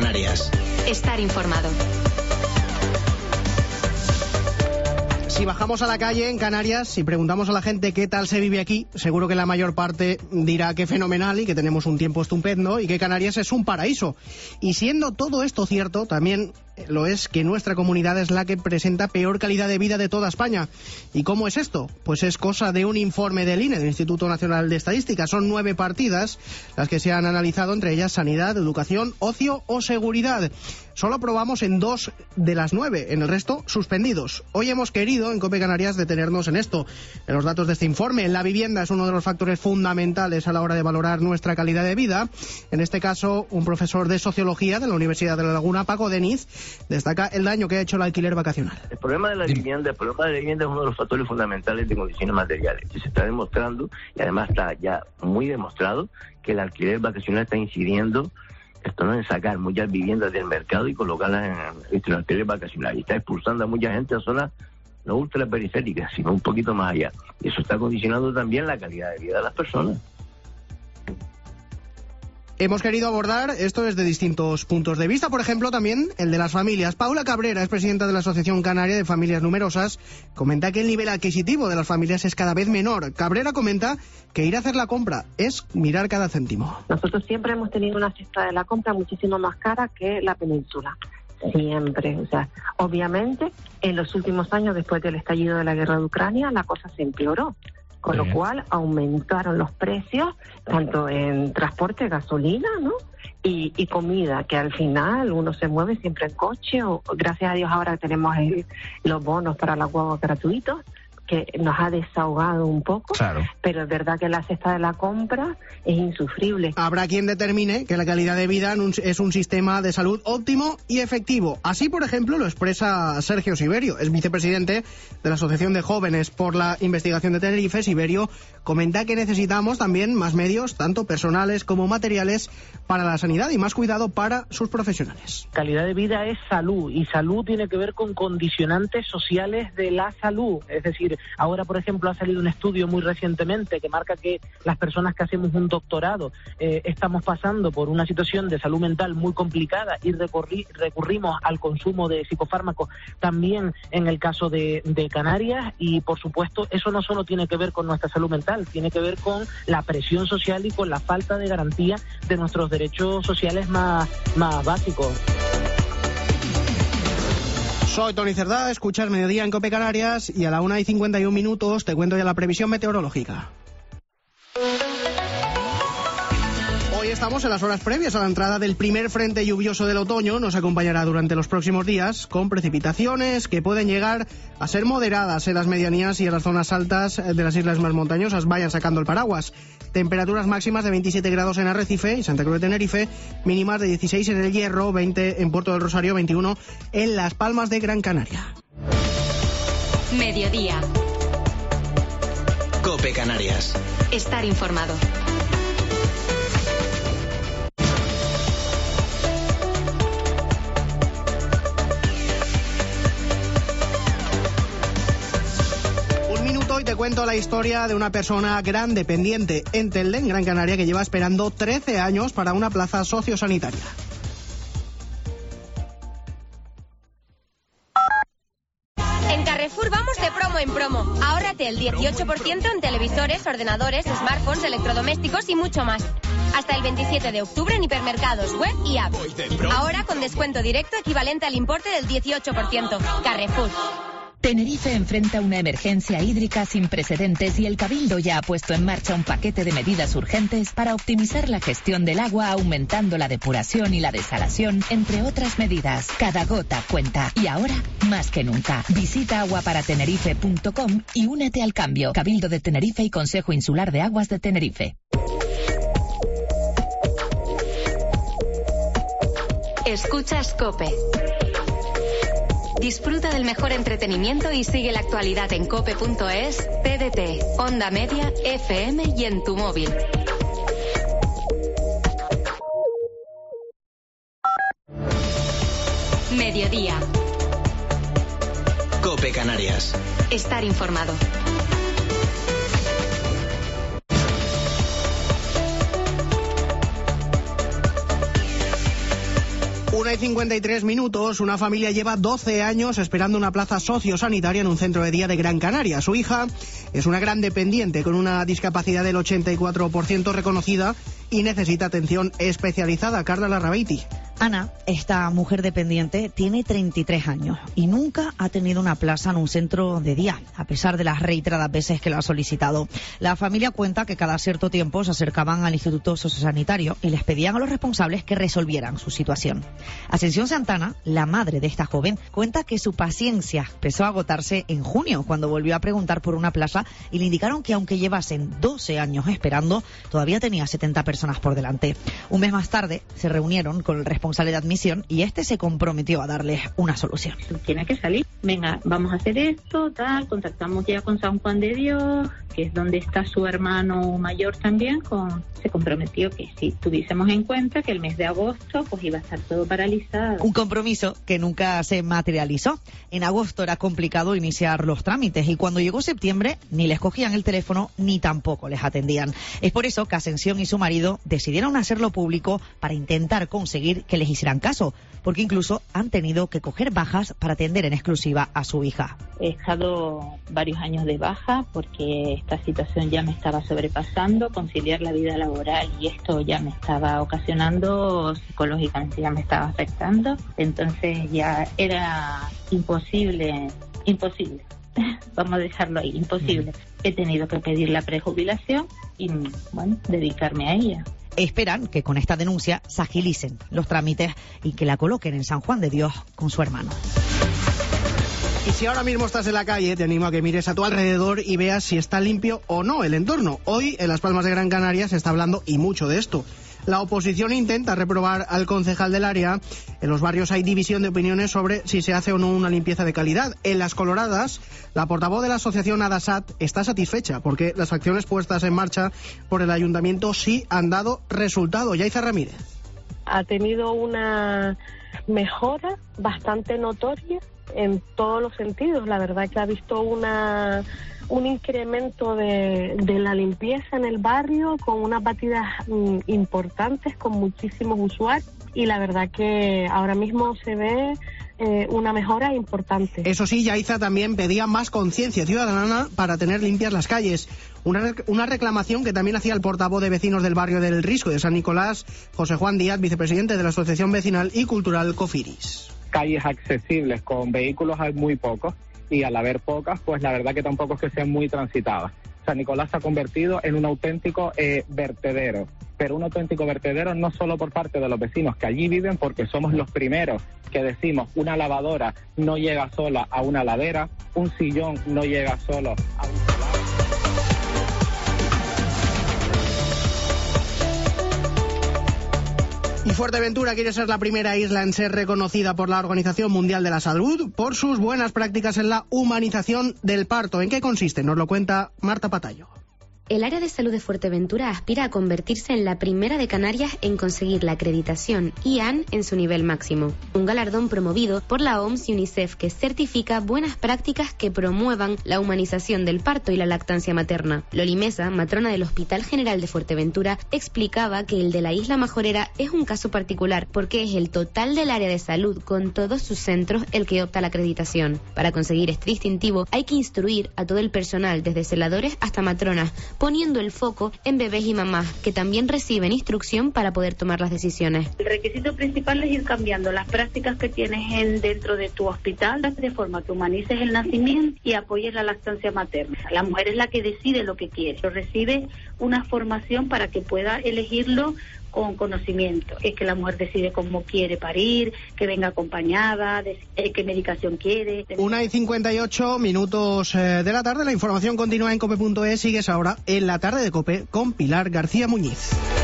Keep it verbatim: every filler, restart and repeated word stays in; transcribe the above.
Canarias. Estar informado. Si bajamos a la calle en Canarias y preguntamos a la gente qué tal se vive aquí, seguro que la mayor parte dirá que fenomenal y que tenemos un tiempo estupendo y que Canarias es un paraíso. Y siendo todo esto cierto, también lo es que nuestra comunidad es la que presenta peor calidad de vida de toda España. ¿Y cómo es esto? Pues es cosa de un informe del I N E, del Instituto Nacional de Estadística. Son nueve partidas las que se han analizado, entre ellas sanidad, educación, ocio o seguridad. Solo aprobamos en dos de las nueve, en el resto suspendidos. Hoy hemos querido en COPE Canarias detenernos en esto, en los datos de este informe. La vivienda es uno de los factores fundamentales a la hora de valorar nuestra calidad de vida. En este caso, un profesor de Sociología de la Universidad de La Laguna, Paco Deniz, destaca el daño que ha hecho el alquiler vacacional. El problema de la vivienda, el problema de la vivienda es uno de los factores fundamentales de condiciones materiales. Se está demostrando, y además está ya muy demostrado, que el alquiler vacacional está incidiendo, esto no es sacar muchas viviendas del mercado y colocarlas en el alquiler vacacional, y está expulsando a mucha gente a zonas no ultraperiféricas, sino un poquito más allá. Y eso está condicionando también la calidad de vida de las personas. Hemos querido abordar esto desde distintos puntos de vista, por ejemplo, también el de las familias. Paula Cabrera es presidenta de la Asociación Canaria de Familias Numerosas. Comenta que el nivel adquisitivo de las familias es cada vez menor. Cabrera comenta que ir a hacer la compra es mirar cada céntimo. Nosotros siempre hemos tenido una cesta de la compra muchísimo más cara que la península. Siempre, o sea, obviamente en los últimos años, después del estallido de la guerra de Ucrania, la cosa se empeoró. Con lo cual aumentaron los precios, tanto en transporte, gasolina, ¿no? Y, y comida, que al final uno se mueve siempre en coche, o gracias a Dios ahora tenemos el, los bonos para la guagua gratuitos, que nos ha desahogado un poco, claro. Pero es verdad que la cesta de la compra es insufrible. Habrá quien determine que la calidad de vida es un sistema de salud óptimo y efectivo. Así, por ejemplo, lo expresa Sergio Siberio, es vicepresidente de la Asociación de Jóvenes por la Investigación de Tenerife. Siberio comenta que necesitamos también más medios, tanto personales como materiales, para la sanidad y más cuidado para sus profesionales. Calidad de vida es salud, y salud tiene que ver con condicionantes sociales de la salud, es decir, ahora, por ejemplo, ha salido un estudio muy recientemente que marca que las personas que hacemos un doctorado eh, estamos pasando por una situación de salud mental muy complicada y recurri- recurrimos al consumo de psicofármacos también en el caso de, de Canarias. Y, por supuesto, eso no solo tiene que ver con nuestra salud mental, tiene que ver con la presión social y con la falta de garantía de nuestros derechos sociales más, más básicos. Soy Tony Cerdá, escuchas Mediodía en COPE Canarias y a la una y cincuenta y un minutos te cuento ya la previsión meteorológica. Hoy estamos en las horas previas a la entrada del primer frente lluvioso del otoño. Nos acompañará durante los próximos días con precipitaciones que pueden llegar a ser moderadas en las medianías y en las zonas altas de las islas más montañosas. Vayan sacando el paraguas. Temperaturas máximas de veintisiete grados en Arrecife y Santa Cruz de Tenerife, mínimas de dieciséis en El Hierro, veinte en Puerto del Rosario, veintiuno en Las Palmas de Gran Canaria. Mediodía. COPE Canarias. Estar informado. Y te cuento la historia de una persona gran dependiente en Telde, en Gran Canaria, que lleva esperando trece años para una plaza sociosanitaria. En Carrefour vamos de promo en promo. Ahórrate el dieciocho por ciento en televisores, ordenadores, smartphones, electrodomésticos y mucho más. Hasta el veintisiete de octubre en hipermercados, web y app. Ahora con descuento directo equivalente al importe del dieciocho por ciento. Carrefour. Tenerife enfrenta una emergencia hídrica sin precedentes y el Cabildo ya ha puesto en marcha un paquete de medidas urgentes para optimizar la gestión del agua, aumentando la depuración y la desalación, entre otras medidas. Cada gota cuenta y ahora más que nunca. Visita agua para tenerife punto com y únete al cambio. Cabildo de Tenerife y Consejo Insular de Aguas de Tenerife. Escuchas COPE. Disfruta del mejor entretenimiento y sigue la actualidad en cope punto es, T D T, Onda Media, F M y en tu móvil. Mediodía. COPE Canarias. Estar informado. Una y cincuenta y tres minutos, una familia lleva doce años esperando una plaza sociosanitaria en un centro de día de Gran Canaria. Su hija es una gran dependiente con una discapacidad del ochenta y cuatro por ciento reconocida y necesita atención especializada. Carla Larrabeiti. Ana, esta mujer dependiente, tiene treinta y tres años y nunca ha tenido una plaza en un centro de día, a pesar de las reiteradas veces que lo ha solicitado. La familia cuenta que cada cierto tiempo se acercaban al Instituto Sociosanitario y les pedían a los responsables que resolvieran su situación. Ascensión Santana, la madre de esta joven, cuenta que su paciencia empezó a agotarse en junio, cuando volvió a preguntar por una plaza y le indicaron que aunque llevasen doce años esperando, todavía tenía setenta personas por delante. Un mes más tarde se reunieron con el responsable de admisión y este se comprometió a darles una solución. Tiene que salir. Venga, vamos a hacer esto, tal, contactamos ya con San Juan de Dios, que es donde está su hermano mayor también, con, se comprometió que si tuviésemos en cuenta que el mes de agosto pues iba a estar todo paralizado. Un compromiso que nunca se materializó. En agosto era complicado iniciar los trámites y cuando llegó septiembre ni les cogían el teléfono ni tampoco les atendían. Es por eso que Ascensión y su marido decidieron hacerlo público para intentar conseguir que les hicieran caso, porque incluso han tenido que coger bajas para atender en exclusiva a su hija. He estado varios años de baja porque esta situación ya me estaba sobrepasando, conciliar la vida laboral y esto ya me estaba ocasionando, psicológicamente ya me estaba afectando, entonces ya era imposible, imposible, vamos a dejarlo ahí, imposible. He tenido que pedir la prejubilación y, bueno, dedicarme a ella. Esperan que con esta denuncia se agilicen los trámites y que la coloquen en San Juan de Dios con su hermano. Y si ahora mismo estás en la calle, te animo a que mires a tu alrededor y veas si está limpio o no el entorno. Hoy, en Las Palmas de Gran Canaria, se está hablando y mucho de esto. La oposición intenta reprobar al concejal del área. En los barrios hay división de opiniones sobre si se hace o no una limpieza de calidad. En Las Coloradas, la portavoz de la asociación Adasat está satisfecha porque las acciones puestas en marcha por el ayuntamiento sí han dado resultado. Yaiza Ramírez. Ha tenido una mejora bastante notoria en todos los sentidos. La verdad que ha visto una un incremento de, de la limpieza en el barrio con unas batidas mm, importantes con muchísimos usuarios y la verdad que ahora mismo se ve eh, una mejora importante. Eso sí, Yaiza también pedía más conciencia ciudadana para tener limpias las calles. Una, una reclamación que también hacía el portavoz de vecinos del barrio del Risco de San Nicolás, José Juan Díaz, vicepresidente de la Asociación Vecinal y Cultural Cofiris. Calles accesibles con vehículos hay muy pocos y al haber pocas, pues la verdad que tampoco es que sean muy transitadas. San Nicolás se ha convertido en un auténtico eh, vertedero, pero un auténtico vertedero no solo por parte de los vecinos que allí viven, porque somos los primeros que decimos una lavadora no llega sola a una ladera, un sillón no llega solo a un solar. Y Fuerteventura quiere ser la primera isla en ser reconocida por la Organización Mundial de la Salud por sus buenas prácticas en la humanización del parto. ¿En qué consiste? Nos lo cuenta Marta Patayo. El área de salud de Fuerteventura aspira a convertirse en la primera de Canarias en conseguir la acreditación I A N en su nivel máximo, un galardón promovido por la O M S y UNICEF que certifica buenas prácticas que promuevan la humanización del parto y la lactancia materna. Loli Mesa, matrona del Hospital General de Fuerteventura, explicaba que el de la Isla Majorera es un caso particular porque es el total del área de salud con todos sus centros el que opta la acreditación. Para conseguir este distintivo hay que instruir a todo el personal, desde celadores hasta matronas, poniendo el foco en bebés y mamás, que también reciben instrucción para poder tomar las decisiones. El requisito principal es ir cambiando las prácticas que tienes en, dentro de tu hospital, de forma que humanices el nacimiento y apoyes la lactancia materna. La mujer es la que decide lo que quiere, pero recibe una formación para que pueda elegirlo con conocimiento. Es que la mujer decide cómo quiere parir, que venga acompañada, de, eh, qué medicación quiere. Una y cincuenta y ocho minutos eh, de la tarde. La información continúa en cope punto es. Sigues ahora en la tarde de Cope con Pilar García Muñiz.